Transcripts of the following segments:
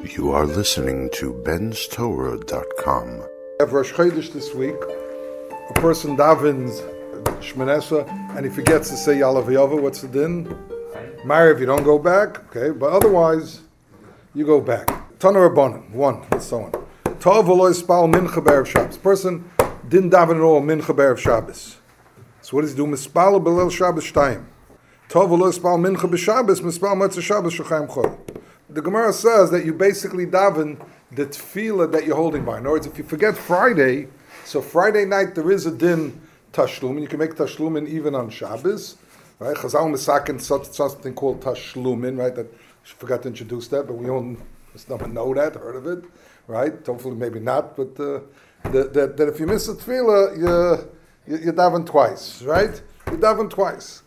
You are listening to benstorah.com. We have Rosh Chodesh this week. A person davens Shmoneh Esrei and he forgets to say Ya'aleh V'yavo. What's the din? Mariv, you don't go back, okay? But otherwise, you go back. Tana Rabbanan, 1, and so on. Tov v'lo yispal mincha b'erev Shabbos. Person didn't daven at all mincha b'erev Shabbos. So what does he do? Mispal b'leil Shabbos shtayim. Tov v'lo yispal mincha b'Shabbos, mispal motzei Shabbos shechayim chol. The Gemara says that you basically daven the tefillah that you're holding by. In other words, if you forget Friday, so Friday night there is a din tashlumin. You can make tashlumin even on Shabbos, right? Chazal Misakin something called tashlumin, right? That I forgot to introduce that, but we don't just never know that, heard of it, right? Hopefully, maybe not. But that if you miss a tefillah, you daven twice, right? You daven twice.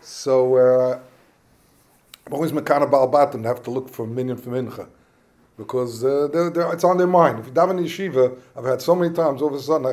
So. I'm always mekana bal batim, they have to look for minyan for mincha. Because it's on their mind. If you daven in yeshiva, I've had so many times, all of a sudden,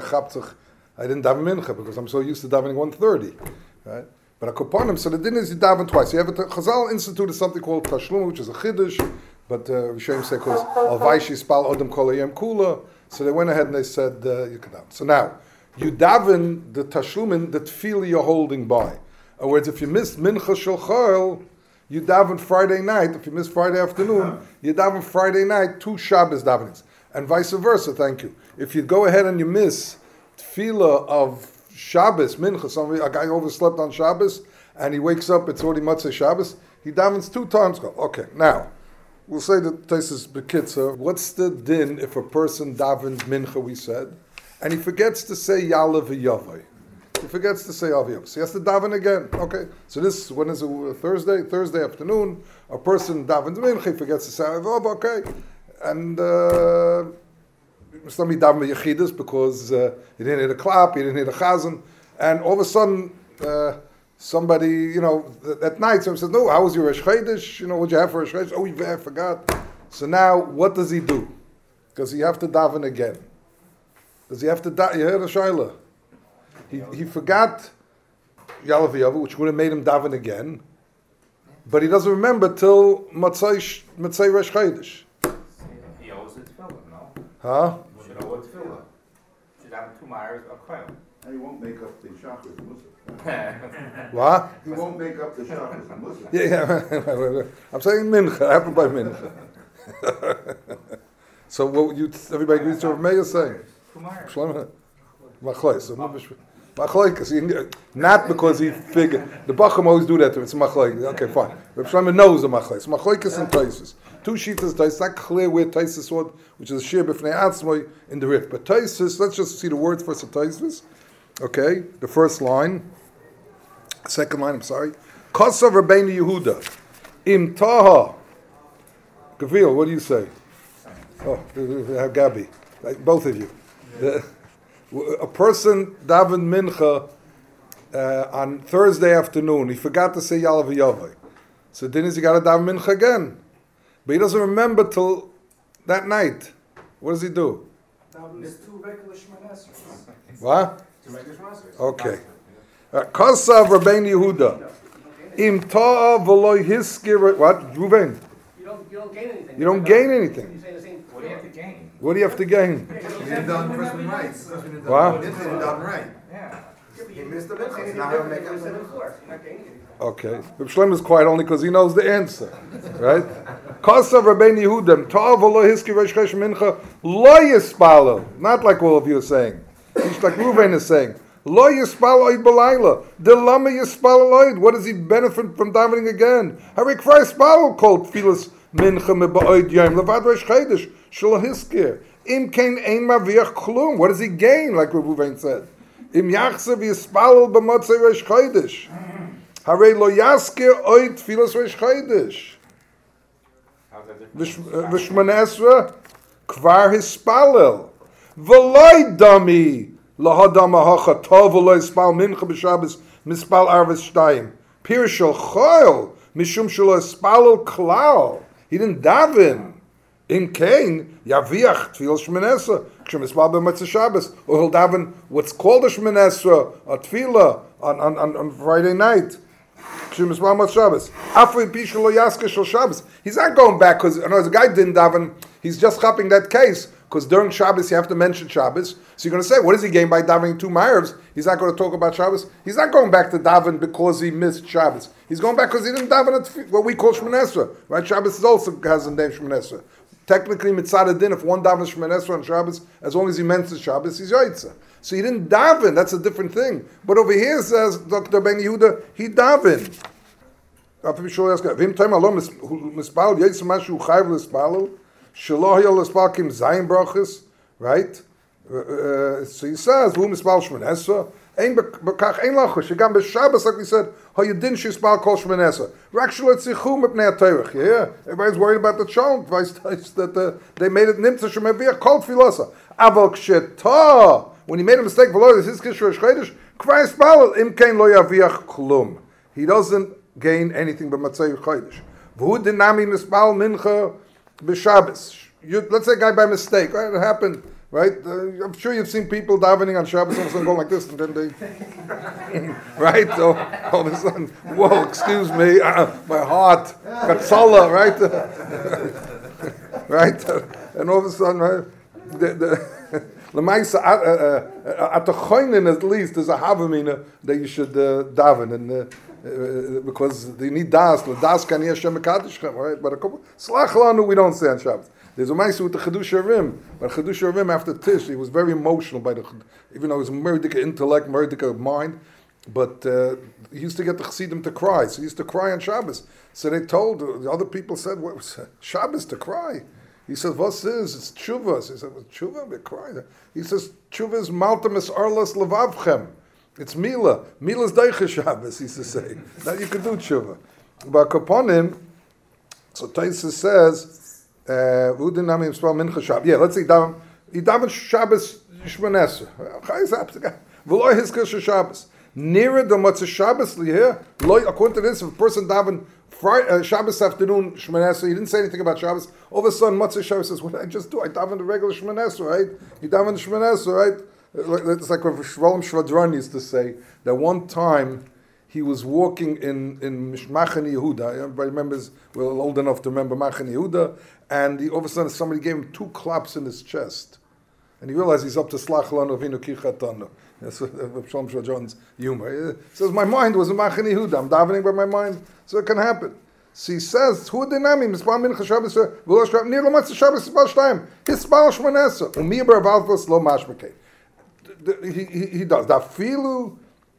I didn't daven mincha because I'm so used to davening 1:30. Right? But I kopanim, so the din is you daven twice. You have Chazal instituted something called tashlum, which is a chiddush, but Rishonim say because al vayshi spal odem kol hayom kula. So they went ahead and they said you can daven. So now, you daven the tashlumin, the tefillah you're holding by. In other words, if you missed mincha shel chol, you daven Friday night. If you miss Friday afternoon, you daven Friday night 2 Shabbos davenings, and vice versa. Thank you. If you go ahead and you miss tefillah of Shabbos mincha, a guy overslept on Shabbos and he wakes up, it's already Motzei Shabbos. He davens 2 times. Okay, now we'll say that Taisus Bekitzer. What's the din if a person davens mincha? We said, and he forgets to say Ya'aleh V'yavo. He forgets to say Aviyam. So he has to daven again. Okay. So this, when is it? Thursday afternoon, a person davens mincha, he forgets to say Aviyam. Okay. And somebody daven Yechidus because he didn't hit a clap, he didn't hit a chazan. And all of a sudden, somebody, at night, somebody says, no, how was your Rosh Chodesh? What'd you have for Rosh Chodesh? Oh, I forgot. So now, what does he do? Does he have to daven again? Does he have to daven? You heard the Shaila? He forgot Ya'aleh V'yavo, which would have made him daven again, but he doesn't remember till Motzei Rosh Chodesh. He owes a tefillah, no? Huh? He should owe a tefillah. He should have 2 myers of quail. And he won't make up the shachris Musaf. What? He won't make up the shachris Musaf. Yeah. I'm saying mincha. I happen by mincha. So what everybody agrees to what Meir is saying? 2 myers. Machlokes. Not because he figured. The Bacham always do that to him. It's machlokes. Okay, fine. Reb Shlomo knows the machlokes. Machlokes and Taisus. 2 shitas. It's not clear where Taisus was, which is a shir b'fnei atzmoi in the Rif. But Taisus, let's just see the words first of Taisus. Okay, the first line. Second line, I'm sorry. Kosav Rabbeinu Yehuda. Im taha. Gavil, what do you say? Oh, we have Gabi. Both of you. A person davened mincha on Thursday afternoon. He forgot to say Ya'aleh V'yavo. So then he got to daven mincha again. But he doesn't remember till that night. What does he do? There's 2 regular Shmoneh Esrei. What? 2 regular Shmoneh Esrei. Okay. Kosav Rabbeinu Yehuda. Im ta'a v'lo hiskir. What? Ruven? You don't gain anything. You don't gain anything. You say the same. What do you have to gain? What do you have to gain? He didn't daven first one right. What? He didn't daven right. Yeah. He missed the mincha. Now Now he'll make up the 7-4. You're not gaining anything. Okay. Reb Shlomo is quiet only because he knows the answer. Right? Kosav Rabbeinu Yehuda. Ta'a v'lo hiskir Rosh Chodesh mincha lo yispalo. Not like all of you are saying. Just like Ruven is saying. Lo yispal oid b'layla. De lama yispal oid. What does he benefit from davening again? Hari kvar yispal called tefillas mincha me'ba'oid yom levad Rosh Chodesh shelo hiskir. Im kein ein maviach klum. What does he gain? Like Ruven said. Im yachsev yispal b'motzei Rosh Chodesh. Hari lo yaskir oid tefillas Rosh Chodesh. How's that different? V'shmoneh Esrei kvar hispalel. V'loi dami. Lahadam hacha tov v'lo yispal mincha b'Shabbos mispal arvis shtayim. Pirush chol mishum shelo yispalel klal. He didn't daven. In Kain yaviach tefillah Shmoneh Esrei k'shemispal b'Motzei Shabbos, or he'll daven what's called a Shmoneh Esrei, a tefillah on Friday night. Shabbos. He's not going back because the guy didn't daven. He's just chopping that case because during Shabbos you have to mention Shabbos. So you're going to say, what does he gain by davening 2 Ma'ariv? He's not going to talk about Shabbos. He's not going back to daven because he missed Shabbos. He's going back because he didn't daven at what we call Shemoneh Esrei. Right? Shabbos also has a name Shemoneh Esrei. Technically, mitzad din, if one davens Shemoneh Esrei on Shabbos, as long as he mentions Shabbos, he's yotzeh. So he didn't daven. That's a different thing. But over here says Dr. Ben Yehuda, he davened. Right? So he says, "Who mispal Shemoneh Esrei? Ein bekach ein lachush. Shegam b'Shabbos, like we said, hayedin shispal kol Shemoneh Esrei. Rakshul etzichum mepnei haTorah. Yeah, everybody's worried about the child. That they made it nimtza shemeviyah kol tfilasa. Aval kshetah. When he made a mistake, v'lo his kishur shchedish. Kvar yispal im kein lo yaviyach klum. He doesn't gain anything but matzah chodesh. V'hu dinami mispal mincha b'Shabbos. Let's say a guy by mistake. Right? It happened. Right? I'm sure you've seen people davening on Shabbos and all of a sudden go like this, and then they... right? So all of a sudden, whoa, excuse me, my heart, katsala, right? Right? And all of a sudden, right? At the choinin, at least, there's a havamina that you should daven, and because they need das. Das kan Hashem mekadeshchem, right? But a couple slach lanu we don't say on Shabbos. There's a ma'aseh with the Chedush Harim, but Chedush Harim after Tish, he was very emotional by even though he was a merdika intellect, merdika mind, but he used to get the Chassidim to cry. So he used to cry on Shabbos. So they told the other people said, "What was Shabbos to cry?" He says, "What's this? It's tshuva." So he said, "Well, tshuva, we cry." He says, "Tshuva is maltamis arlas levavchem." It's Mila. Mila's Deiche Shabbos, he used to say. Now you can do tshuva. But upon him, so Taisa says, yeah, let's say he daven Shabbos Shemoneh Esrei. V'lo hizkar Shabbos. Nearer the Matzah Shabbos here, according to this, if a person daven Shabbos afternoon Shemoneh Esrei, he didn't say anything about Shabbos. All of a sudden, Matzah Shabbos says, "What did I just do? I daven the regular Shemoneh Esrei, right? You daven the Shemoneh Esrei, right?" It's like what Shvalom Shvadron used to say, that one time he was walking in Machane Yehuda. Everybody remembers, we're old enough to remember Machane Yehuda, and all of a sudden somebody gave him 2 claps in his chest. And he realized he's up to Slach Lanu Avinu Kichatanu. That's Shvalom Shvadron's humor. He says, my mind was in Machane Yehuda. I'm davening by my mind, so it can happen. So he says, "Hu dinami mispal mincha Shabbos v'lo Shabbos nir lo matzah Shabbos mispal shtayim hispal Shemoneh Esrei u'mi beravalvos lo mashmekei." He does. Dafilu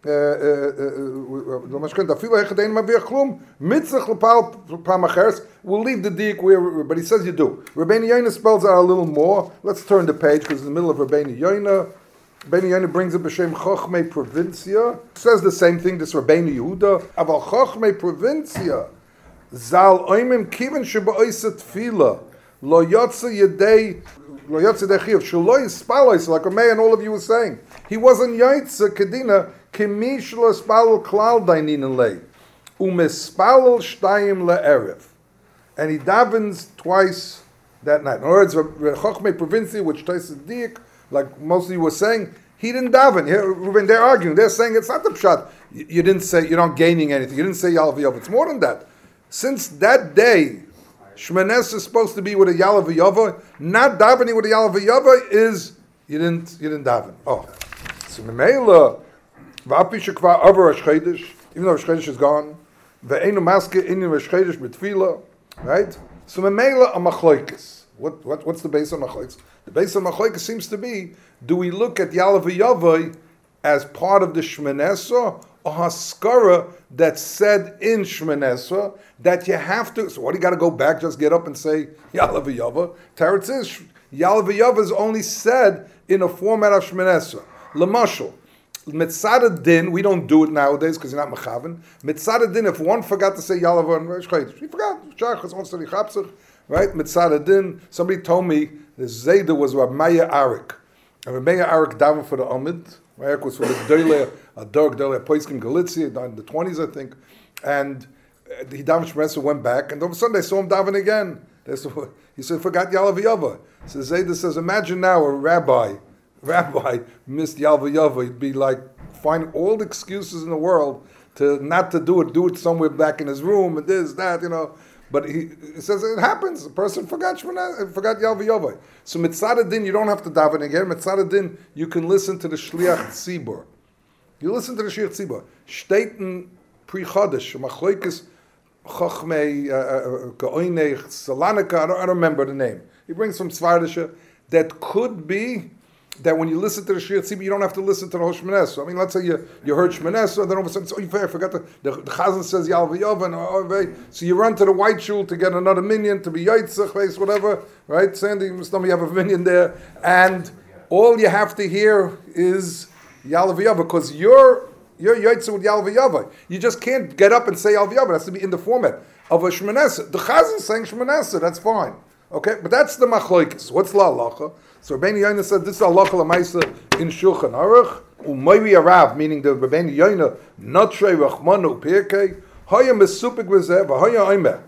we'll leave the dik where, but he says you do. Rabbeinu Yoina spells out a little more. Let's turn the page because it's in the middle of Rabbeinu Yoina. Rabbeinu Yoina brings up B'Shem Chochmei Provincia. Says the same thing. This Rabbeinu Yehuda. Aval Chochmei Provincia Zal Oimim Kiven Sheba'oisa Tefila Lo Yotze Yedei. Like Ramey and all of you were saying, he wasn't yaitza kedina kimi shlo spalul klal dainin lei umespalul shtayim le'erev, and he davens twice that night. In other words, Chochmei Provincia, which Taisa Dik, like most of you were saying, he didn't daven. When they're arguing, they're saying it's not the pshat. You didn't say you're not gaining anything. You didn't say Yalav Yov. It's more than that. Since that day, Shemoneh Esrei is supposed to be with a Yalav Yova. Not davening with a Yalav Yova is you didn't daven. Oh, so Memela V'api shekvar over Rosh Chodesh, even though Rosh Chodesh is gone, ve'enu maske in Rosh Chodesh b'tefila, right? So Memela a machloikis. What's the base of machloikis? The base of machloikis seems to be: do we look at Yalav Yova as part of the Shemoneh Esrei, a haskara that's said in Shemoneh Esrei that you have to? So what do you got to go back? Just get up and say Yalav Yova? Teretz is Yalav Yova is only said in a format of Shemoneh Esrei. Lamashal Mitzad Din, we don't do it nowadays because you're not mechaven. Mitzad Din, if one forgot to say Yalav on Rosh Chodesh, he forgot. Right? Mitzad Din. Somebody told me the Zayda was Rab Meir Arik, and Rab Meir Arik davened for the Amid. Arik was for the Doyle, a dog Doyle Poiskim Galicia in the 20s, I think, and he davened Shemoneh Esrei, went back, and all of a sudden they saw him daven again. He said, forgot Yalav Yova. So Zayda says, imagine now a rabbi missed Yalav Yova. He'd be like, find all the excuses in the world to not to do it somewhere back in his room and this, that, But he says it happens. The person forgot Yalva Yovai. So Mitzad Din, you don't have to daven again. Mitzad Din, you can listen to the Shliach Tzibur. You listen to the Shliach Tzibur. Shteiten Pri Chodesh, Machloikis Chochmei Geoinech Salonika. I don't remember the name. He brings some Svardisha that could be that when you listen to the Shir Tzibur, you don't have to listen to the whole Shmoneh Esrei. I mean, let's say you heard Shmoneh Esrei, then all of a sudden, I forgot the Chazan says Yalva Yova, so you run to the white shul to get another minyan, to be Yitzchak, whatever, right? Sandy, you have a minyan there, and all you have to hear is Yalva Yova, because you're Yitzchak with Yalva Yova. You just can't get up and say Yalva Yova. It has to be in the format of a Shmoneh Esrei. The Chazan is saying Shmoneh Esrei, that's fine. Okay, but that's the machloikis. What's la halacha? So Rabbeinu Yoina said this is halacha l'maisa in Shulchan Aruch. Umayri Arav, meaning the Rabbeinu Yoina, Notrei Rachmanu Pirkei Haya Mesupik V'Zeh V'Haya Omer.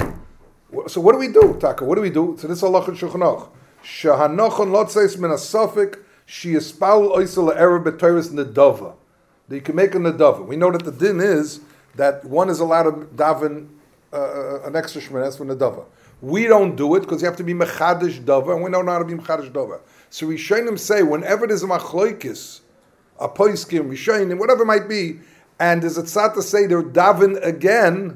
So what do we do, Taka? What do we do? So this is halacha in Shulchan Aruch. Shehanochon lotzeis min asafik sheyispal oisel le'erev b'toras nedava. That you can make a nedava. We know that the din is that one is allowed to daven an extra shmones for nedava. We don't do it because you have to be mechadish dava, and we don't know how to be mechadish dava. So Rishonim say whenever there's a machloikis, a poiskim, Rishonim, whatever it might be, and there's a tzad to say they're daven again,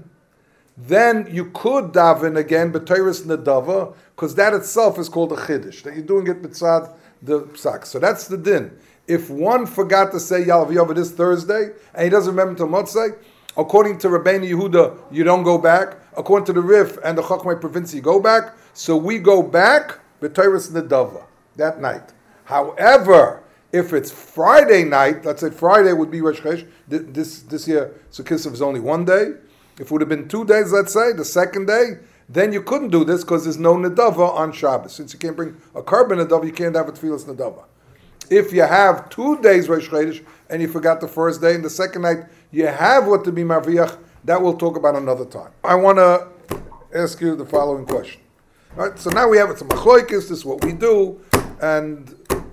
then you could daven again b'toras nedava, because that itself is called a chiddush, that you're doing it b'tzad the psak. So that's the din. If one forgot to say Yalva Yova this Thursday, and he doesn't remember till Motzei, according to Rabbeinu Yehuda, you don't go back. According to the Rif and the Chachmei province, you go back. So we go back b'toras nedava that night. However, if it's Friday night, let's say Friday would be Rosh Chodesh. This year, Sukkot was only one day. If it would have been 2 days, let's say, the second day, then you couldn't do this because there's no nedava on Shabbos. Since you can't bring a carbon nedava, you can't have a tefillas nedava. If you have 2 days Rosh Chodesh and you forgot the first day and the second night, you have what to be marviach. That we'll talk about another time. I want to ask you the following question. All right, so now we have it's a machloikis. This is what we do, and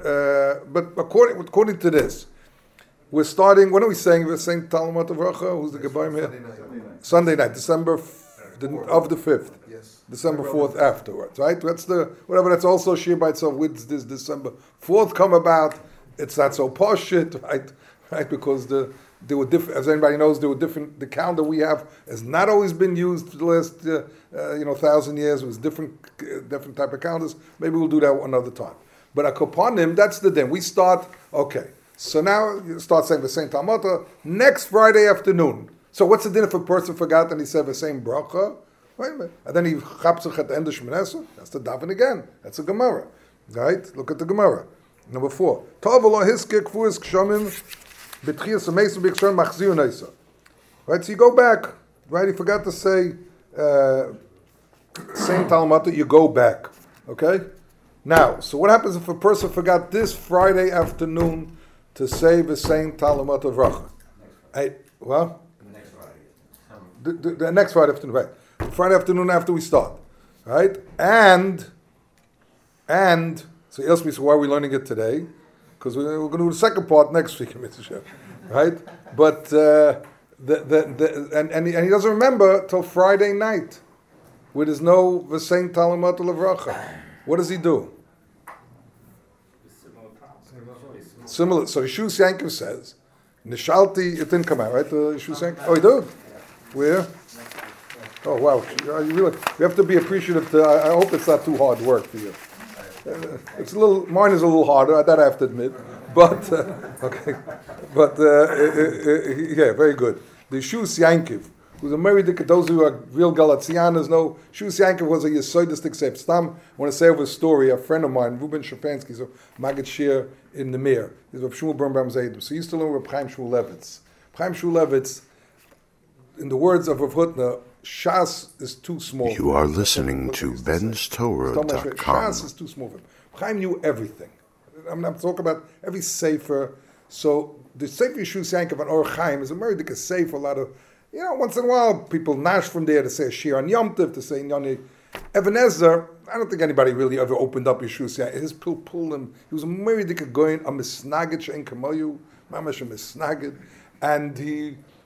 but according to this, we're starting. When are we saying? We're saying Talmud Avracha. Who's the Gebaim here? Sunday night, December of the 5th. Yes. December 4th afterwards, right? That's the whatever. That's also shir by itself. With this December 4th come about, it's not so posh shit, right? Right, because there were different, as anybody knows, there were different. The calendar we have has not always been used for the last 1,000 years. It was different type of calendars. Maybe we'll do that another time. But Akoponim, that's the din. We start. Okay, so now you start saying the same Talmud next Friday afternoon. So what's the din if a person forgot and he said the same bracha? Wait a minute, and then he chapsach at the end of Shmoneh Esrei. That's the daven again. That's a Gemara, right? Look at the Gemara. Number 4. Tov lo hiskir kfuris kshomim. Right, so you go back, right? You forgot to say same Talmud, you go back. Okay? Now, so what happens if a person forgot this Friday afternoon to say the same Talmud Avracha? Hey, well? The next Friday afternoon, right? Friday afternoon after we start. Right? And so he asked me, so why are we learning it today? Because we're going to do the second part next week, right? But and he doesn't remember till Friday night, where there's no v'sein Talmud Levracha. What does he do? Similar. So Yeshua Yankov says, "Nishalti." It didn't come out, right? Yeshua Yankov. Oh, he did. Where? Oh wow! You have to be appreciative. I hope it's not too hard work for you. It's a little. Mine is a little harder. That I have to admit. But okay. But yeah, very good. The Shus Yankiv, who's a married. Those who are real Galatianas know Shus Yankiv was a Yesodistic Seif Stam. I want to say over a story. A friend of mine, Ruben Shapansky, is a Maggid Shir in the Mir. He's Rav Shmuel Birnbaum Zaydim. So he used to learn with Chaim Shmulevitz. Chaim Shmulevitz, in the words of Rav Hutner, Shas is too small. You are listening to Ben'sTorah.com. Shas is too small for him. Chaim knew everything. I'm talking about every sefer. So the sefer Yeshua Yankov and Or Chaim is a very big sefer. A lot of, once in a while people nash from there to say a shir on Yom Tov, to say Yoni Even Ezer. I don't think anybody really ever opened up Yeshua Yankov. His pull him. He was a very big going a misnagid shein kamoyu, mamash a misnagid, and he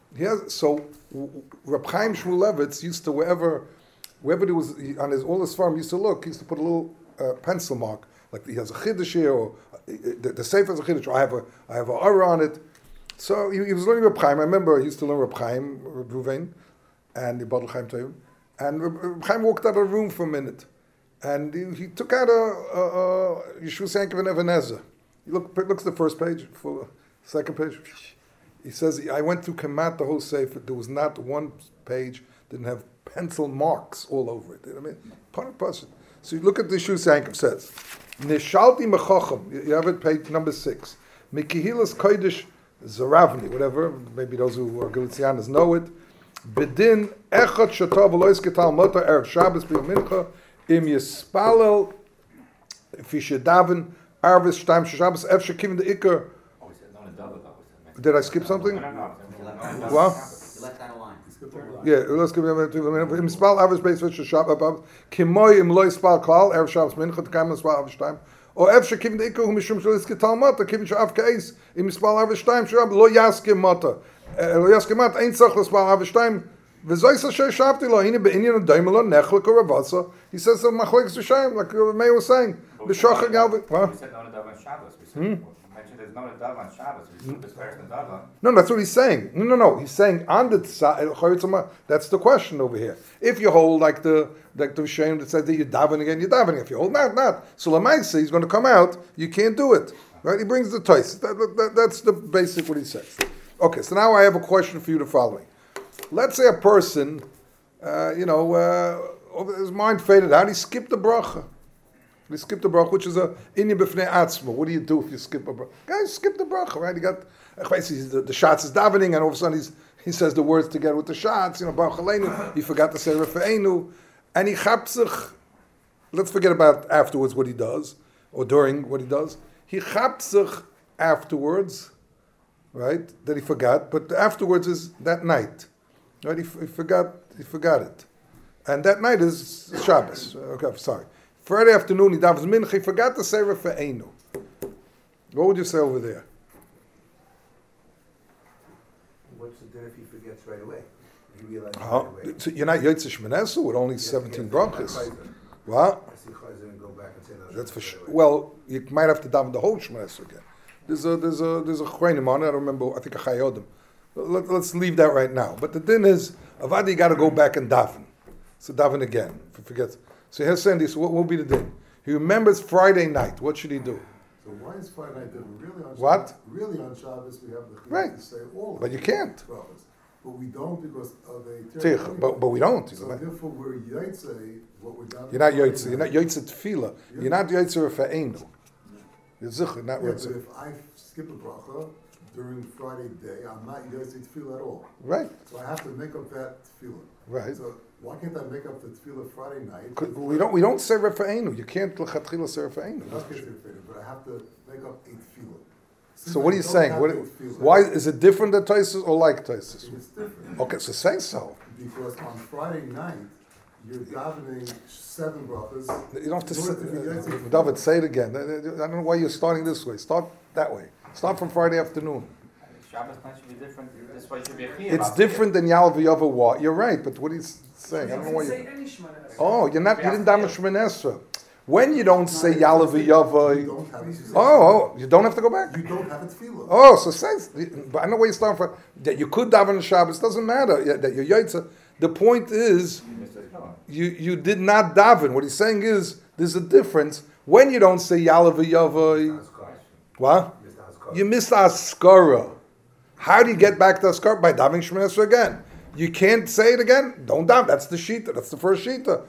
Reb Chaim Shmulevitz used to wherever there was on all his farm, he used to look. He used to put a little pencil mark, like he has a chiddush here, or the sefer has a chiddush, or I have a aura on it. So he was learning Reb Chaim. I remember he used to learn Reb Chaim, Reb Ruvain, and the Badal Chaim Toyim. And Reb Chaim walked out of the room for a minute, and he took out a Yeshua Sank of Even HaEzer. He looks at the first page, second page. He says, I went through Kamat, the whole sefer. There was not one page didn't have pencil marks all over it. You know what I mean? Part of person. So you look at the Yeshua Sank, says, Nishalti Mechochem. You have it, page number 6. Mikihilas Kodesh Zaravni, whatever. Maybe those who are Galicianas know it. Bedin echad shatav v'lois ketal mota erev Shabbos b'yom mincha im yispalel fishedaven arvis shtaim Shabbos efshe kivin the ikar. Did I skip something? What? You left out a line. Yeah, let's give him im spal arvis beis fish Shabbos kimoy im lois spal klal erev Shabbos mincha tkam spal arvis shtaim. Or efshe kivin the ikar hu mishum shlois ketal mota kivin shaf keis im spal arvis shtaim Shabbos lo yaskim mota. Lo yaskemat ein tzach l'spal avishtaim v'zois asher shavti lo hine be'inyan daimelo nechlik or ravasa. He says so machlekes v'shayim, like Meir was saying. B'shachar galvi. We said no nadav on Shabbos. We mentioned there's no nadav on Shabbos. We said this first nadav. No, that's what he's saying. No. He's saying on the tzah. That's the question over here. If you hold like the Shayim that said that you're davening again, you're davening. If you hold not. So Lamaisa, he's going to come out. You can't do it. Right? He brings the toys. That's the basic what he says. Okay, so now I have a question for you. The following: let's say a person, his mind faded out. He skipped the bracha. He skipped the bracha, which is a inyan b'fnei atzma. What do you do if you skip a bracha? Guys, skip the bracha, right? He got the shots is davening, and all of a sudden he says the words together with the shots. Baruch Aleinu. He forgot to say Refeinu, and he chapsich. Let's forget about afterwards what he does or during what he does. He chapsich afterwards. Right, that he forgot, but afterwards is that night. Right, he forgot it, and that night is Shabbos. Okay, sorry. Friday afternoon he davens mincha. He forgot to say Refeinu. What would you say over there? What's the din if he forgets right away? He realizes right away. So you're not Yotzei Shmoneser with only 17 brachas. What? That's for sure. Well, you might have to daven the whole Shmoneser again. There's a chreinim on it. I don't remember. I think a chayodim. Let's leave that right now. But the din is avadi got to go back and daven. So daven again. If he forgets. So here's saying this. What will be the din? He remembers Friday night. What should he do? So why is Friday night different? Really on Shabbos, what? Really on Shabbos we have the right to say all. But you can't. But we don't because of a. But we don't. So therefore we're yotzei what we're davening. You're not yotzei. You're not yotzei tefillah. You're not yotzei refeinu. You're zichur, not yeah, yotzei. But if I skip a bracha during Friday day, I'm not yotzei tefillah at all. Right. So I have to make up that tefillah. Right. So why can't I make up the tefillah Friday night? We don't say refeinu. You can't lechatchila say refeinu. But I have to make up a tefillah. So what are you saying? Why is it different than Taisus or like Taisus? It's different. Okay, so say so. Because on Friday night, you're davening 7 brachas. You don't have to say, David, say it again. I don't know why you're starting this way. Start that way. Start from Friday afternoon. Shabbos night should be different. This way should be a chiyuv. It's different than Yal V'Yava What? You're right, but what he's saying, I don't know why you. Oh, you didn't daven Shemon Esrei. When you don't say Yalav V'Yava, you don't have to go back. You don't have a tefillah. Oh, so say, but I know where you start from. That you could daven on Shabbos, doesn't matter. That you're Yaitza. The point is, you did not daven. What he's saying is, there's a difference. When you don't say Yalav V'Yava, what? You missed Askara. How do you get back to Askara? By davening Shemon Esrei again. You can't say it again. Don't daven. That's the shita. That's the first shita.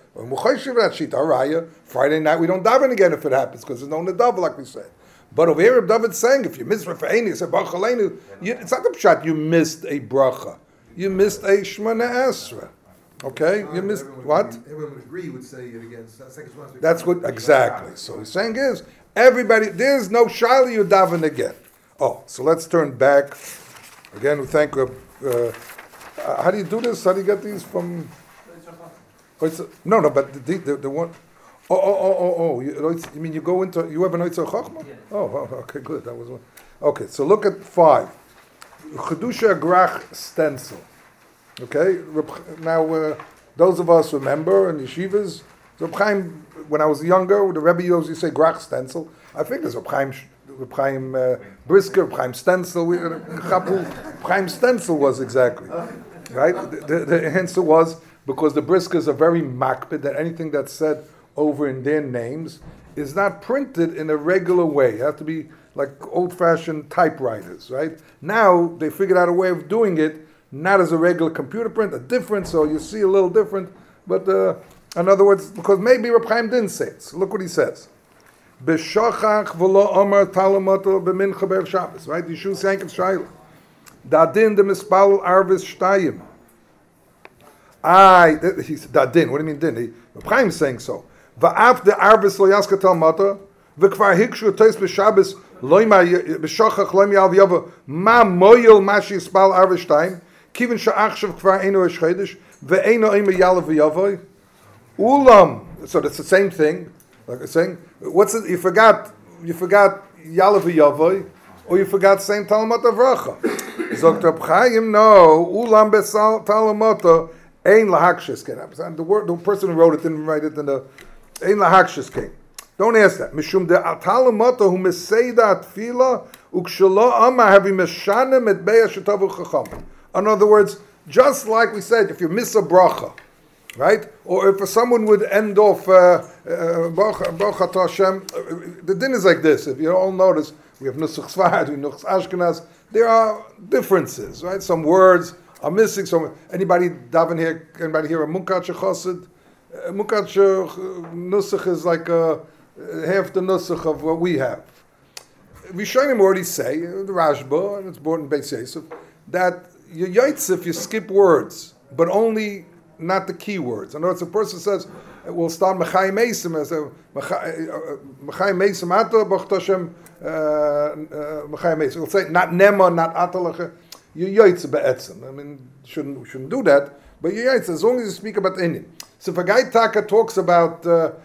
Friday night we don't daven again if it happens because there's no nadav like we said. But over here, David's saying if you miss Refeinu, you say Baruch Aleinu. It's not the pshat. You missed a bracha. You missed a Shemona Esrei. Okay, you missed what? Everyone would agree. Would say it again. That's what exactly. So he's saying is everybody. There's no shaila you daven again. Oh, so let's turn back again. We thank. How do you do this? How do you get these from? No, but the one. Oh. You mean you go into? You have an Oitzer Chachma? Yeah. Oh, okay, good. That was one. Okay, so look at 5. Chedusha Grach stencil. Okay, now those of us remember in yeshivas, Reb Chaim, when I was younger, the Rebbe used to say Grach stencil. I think there's Reb Chaim Brisker, Reb Chaim stencil. Reb Chaim stencil was exactly right. The answer was because the Briskers are very makpid that anything that's said over in their names is not printed in a regular way. It has to be like old-fashioned typewriters, right? Now they figured out a way of doing it, not as a regular computer print, a different, so you see a little different, but in other words, because maybe Reb Chaim didn't say it. So look what he says. B'shachach v'lo omer talamoto b'mincha be'er Shabbos, right? Yishu Sankev Shaila. Dadin de mispal arvis shtayim. He said, Dadin, what do you mean din? Reb Chaim is saying so. Va'af de arvis lo yaska talmoto, v'kvar hikshu tois b'Shabbos b'shachach loim yal v'yava ma moyel ma shispal arvis shtayim, kivin sha'achshav kvar eino esh chedesh, ve'eino ima yal v'yavoy. Ulam, so that's the same thing. Like I'm saying, what's it? You forgot Yalav Yavoy, or you forgot same Talmud Avracha. Zogt Reb Chaim, no. Ulam besal Talmud ein lahakshis ken. The person who wrote it didn't write it in the ein lahakshis ken. Don't ask that. Mishum de Talmud who meseda tefila ukshelo ama havi meshanem et beya shetavu chacham. In other words, just like we said, if you miss a bracha, right? Or if someone would end off Baruch Hashem, the din is like this. If you all notice, we have Nusach Sfard, we have Nusach Ashkenaz. There are differences, right? Some words are missing. Anybody daven here? Anybody here a Munkach Chosid? Munkach Nusach is like half the Nusach of what we have. Rishonim already say the Rashba, and it's brought in Beis Yosef, that you yaitz if you skip words, but only not the key words. In other words, a person says, we'll start Mechai Meisim as Mechai Meisim Ata Baruch Hashem Mechai Meisim. We'll say not Nema, not Atalacha. You yaitz be'etzem. I mean, shouldn't do that, but you yaitz as long as you speak about Inyan. So if a guy Taka talks about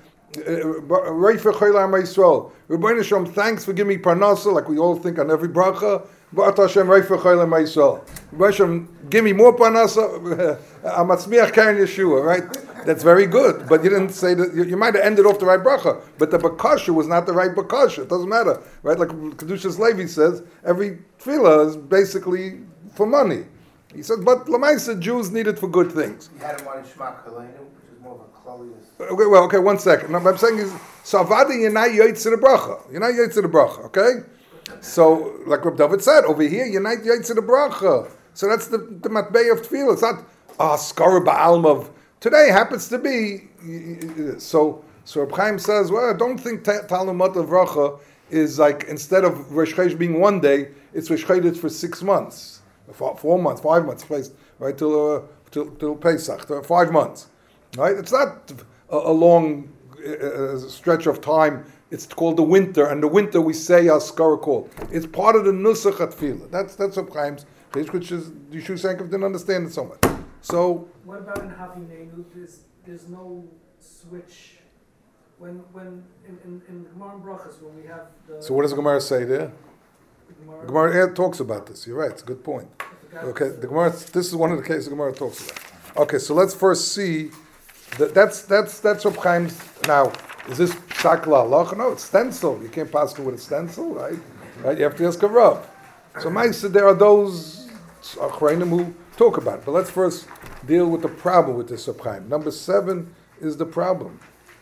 Reifah Choyla Yisrael, Rebbeinu Shalom, thanks for giving me parnasa, like we all think on every bracha. Baruch Hashem Reifah Choyla Yisrael. Rebbeinu Shalom, give me more parnasa. Amatzmiach Karen Yeshua, right? That's very good, but you didn't say that. You might have ended off the right bracha, but the bakasha was not the right bakasha. It doesn't matter, right? Like Kedushas Levi says, every tefillah is basically for money. He said, but Lamaisa Jews need it for good things. You had him on Shema Kalenu, which is more of a Klolius. Okay, well, okay, 1 second. Now, what I'm saying is, so Avadi, you're not yaitz to the bracha. You're not yaitz to the bracha, okay? So, like Reb David said, over here, you're not yaitz to the bracha. So that's the matbei of tefillah. It's not skara ba'almav. Today happens to be so. Reb Chaim says, well, I don't think Talmud Avracha is like instead of Rosh Chodesh being 1 day, it's Rosh Chodesh for 6 months, 4 months, 5 months, right till Pesach, 5 months, right? It's not a long stretch of time. It's called the winter, and the winter we say skara called. It's part of the nusach atfilah. That's Reb Chaim's. Which is Yeshua Sankev didn't understand it so much. So what about in Havinenu? There's no switch when in Gemara and Brachas when we have the. So what does the Gemara say there? The Gemara talks about this. You're right. It's a good point. Okay, the Gemara. This is one of the cases the Gemara talks about. Okay, so let's first see that's Reb Chaim's. Now, is this Shakla Allah? No, it's stencil. You can't pass it with a stencil, right? Right. You have to ask a Rav. So Maisa, there are those Achrayim who talk about it. But let's first deal with the problem with this Reb Chaim. Number 7 is the problem.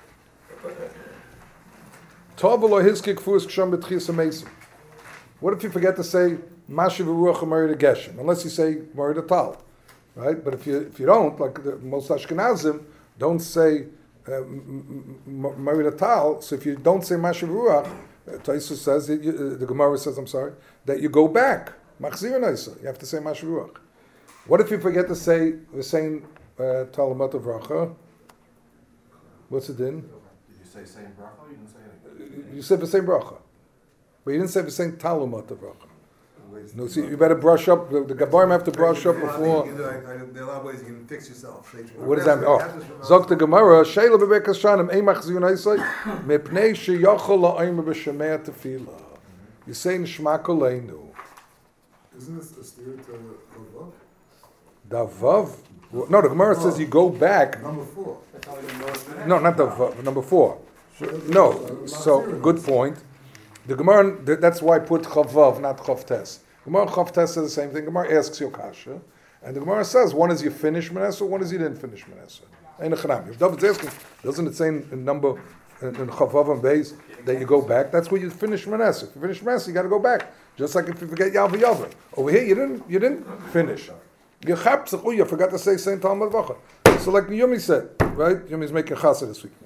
What if you forget to say Mashiv Ruach Merid Geshem? Unless you say Merid Tal, right? But if you don't, like most Ashkenazim, don't say Merid Tal. So if you don't say Mashiv Ruach, Taisus says, the Gemara says, that you go back. Machzir Naisa. You have to say Mashiv Ruach. What if you forget to say the same Talmud Avracha? What's it in? Did you say same bracha? You didn't say anything. You said the same bracha, but you didn't say the same Talmud Avracha. No, see, you better brush up. The Gabarim have to brush up before. There are a lot of ways you can fix yourself. What does that mean? Zok the Gemara, Sheila bebekas shanim, ein machzir naisai, mepnei sheyachol la'ayim b'shemei tefillah. You say Nishma Koleinu. Isn't this a steer to Chavav? The Vav? No, the Gemara says you go back. Number 4. No, not the Vav, number 4. No, so good point. The Gemara, that's why I put Chavav, not Chavtes. Gemara Chavtes says the same thing. Gemara asks you Kasha, and the Gemara says one is you finish Manasseh, one is you didn't finish Manasseh. Ain't a chanam. If David's asking, doesn't it say in number in Chavav and Beis that you go back? That's where you finish Manasseh. If you finish Manasseh, you got to go back. Just like if you forget Yav Yavar. Over here, you didn't finish. You forgot to say same Talmud Vacha. So like Yumi said, right? Yumi's making chassid this week.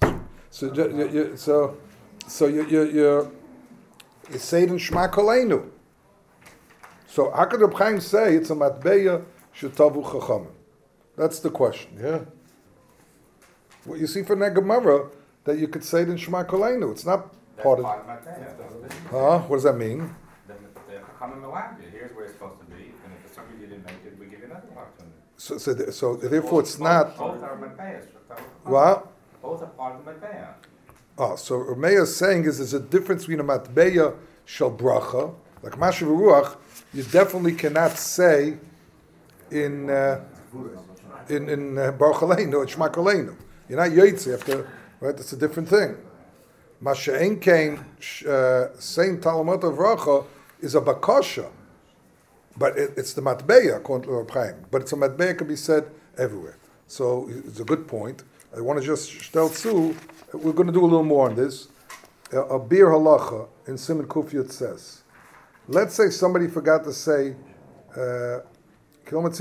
So you say it in Shema Koleinu. So how could Reb Chaim say it's a matbeya shetavu chachamim? That's the question. Yeah. What you see from that Gemara that you could say it in Shema Koleinu. It's not part of. What does that mean? The chachamim allowed you. Here's where it's supposed to be, and if for some reason you didn't make it, we give you another opportunity. So therefore it's not. Both are matbeyas. What? Both are part of the matbeya. So Rameya is saying there's a difference between a matbeya shel bracha, like Mashav Ruach, you definitely cannot say in Baruch Aleinu, in Shema Koleinu. You're not Yotze, you have to, right? That's a different thing. Masha'en Kain, saying Talmud of Racha is a bakasha, but it's the matbeya according to Reb Chaim. But it's a matbeya can be said everywhere. So it's a good point. I want to just tell Tzu, we're going to do a little more on this. A bir halacha in Siman Kufiyot says, let's say somebody forgot to say, what if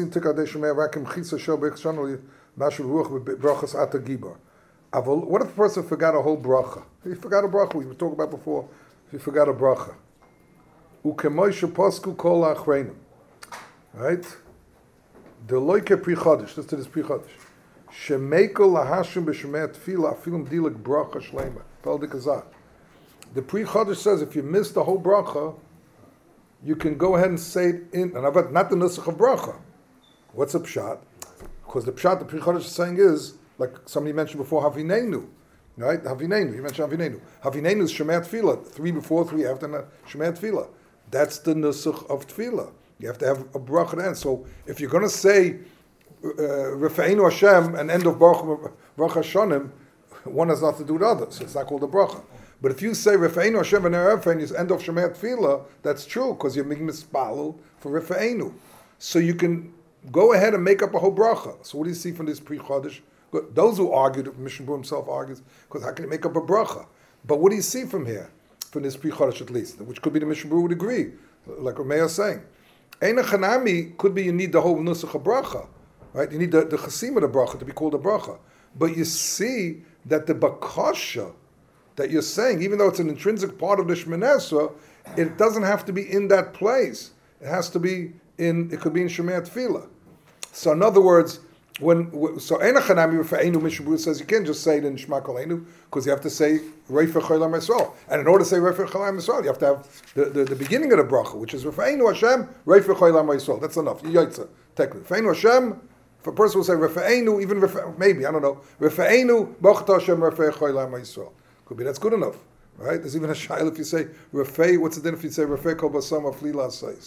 a person forgot a whole bracha? He forgot a bracha, we were talking about before. He forgot a bracha. Right? The loike pri chodesh, this is pri chodesh. Shemekel lahashim b'shemei tefillah afilim dilek bracha shleima. Peldik azah. The pri chodesh says if you miss the whole bracha, you can go ahead and say it in, and I've not the nusach of bracha. What's a pshat? Because the pshat the pri chodesh is saying is, like somebody mentioned before, havinenu. Right? Havinenu. You mentioned havinenu. Havinenu is shemei tefillah. 3 before, 3 after shemei tefillah. That's the nusach of tefillah. You have to have a bracha at the end. So if you're going to say Refa'enu Hashem and end of Baruch Hashanim, one has nothing to do with the other. So it's not called a bracha. But if you say Refa'enu Hashem and Erefen, end of Shemei Tefillah, that's true because you're making mispalel for Refa'enu. So you can go ahead and make up a whole bracha. So what do you see from this Pri Chodesh? Those who argued, Mishnah Berurah himself argues, because how can you make up a bracha? But what do you see from here? From this Pri Chodesh at least, which could be the Mishnah Berurah would agree, like Rameya is saying. Ein Chanami could be you need the whole nusach of bracha, right? You need the chasim of the bracha to be called a bracha. But you see that the bakasha that you're saying, even though it's an intrinsic part of the Shemoneh Esrei, it doesn't have to be in that place. It has to be it could be in Shemei Tefillah. So in other words, Ein Chanami Refa'enu, Mishnah Berurah says you can't just say it in Shema Koleinu because you have to say Reifei Cholam Yisrael. And in order to say Reifei Cholam Yisrael, you have to have the beginning of the bracha, which is Refa'enu Hashem, Reifei Cholam Yisrael. That's enough. Yotze, technically. Refa'enu Hashem, if a person will say Refa'enu, even maybe, I don't know, Refa'enu, Baruch Hashem, Reifei Cholam Yisrael. Could be, that's good enough. Right? There's even a shail if you say Refei, what's the din if you say Refei Kol Basam Aflila Sais?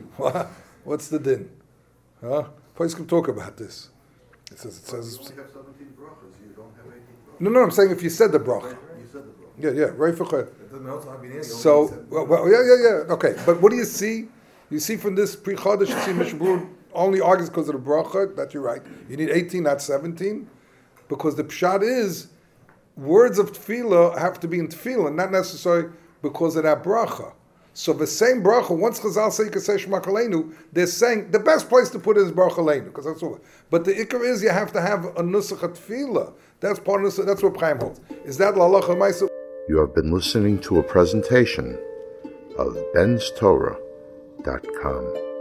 What's the din? Huh? Please can talk about this. It says. You only have 17 brachas. You don't have 18 brachas. No, I'm saying if you said the bracha. You said the bracha. Yeah, right for It doesn't also have any. So, yeah. Okay, but what do you see? You see from this Pri Chodesh, you see Mishnah Berurah only argues because of the bracha. That you're right. You need 18, not 17, because the pshat is words of tefillah have to be in tefillah, not necessarily because of that bracha. So the same bracha, once Chazal say you can say Shema Koleinu, they're saying the best place to put it is Baruch Aleinu, because that's all. But the ikar is you have to have a nusach tefillah. That's part of nusach. That's what Chaim holds. Is that l'halacha l'maisa? You have been listening to a presentation of benstorah.com.